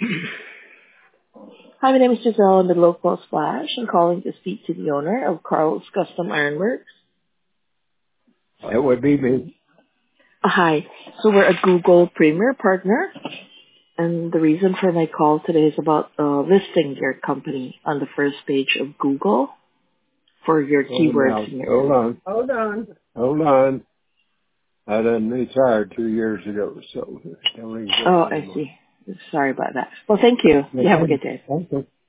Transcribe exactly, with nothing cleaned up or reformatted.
Hi, my name is Giselle. I'm the local Splash. I'm calling to speak to the owner of Carl's Custom Ironworks. It would be me. Uh, hi. So we're a Google Premier partner, and the reason for my call today is about uh, listing your company on the first page of Google for your Hold keywords on. in your Hold area. on. Hold on. Hold on. I done retired two years ago, so don't exist Oh, I anymore. see. Sorry about that. Well, thank you. No You have a problem. good day. Thank you.